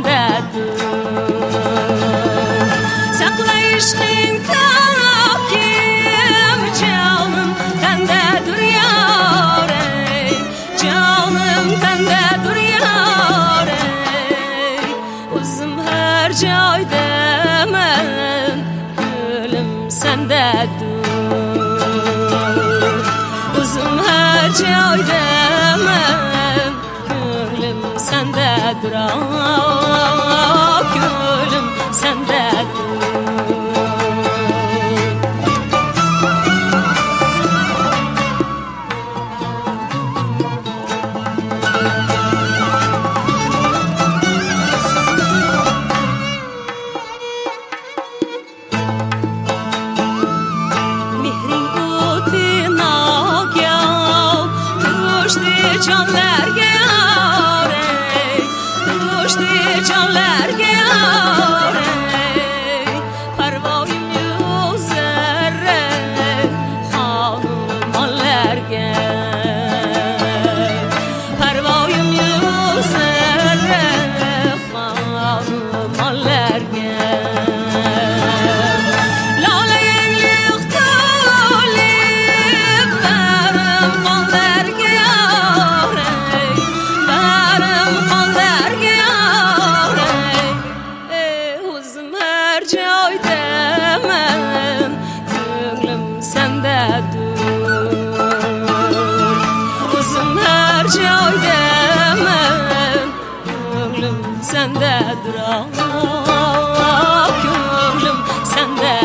sendedir. Sakla işkin takim canım tendedir yar ey, canım tendedir yar ey. Uzum her joyda men gülüm sendedir. Uzum her joyda men gülüm sendedir, ah gülüm sendedir. Canlarga yar ey, düştü canlarga yar ey. Parvoyim yüzerre hanımallarga, parvoyim yüzerre hanımallarga. Uzum her joyda men gülüm sendedir, ah gülüm sendedir.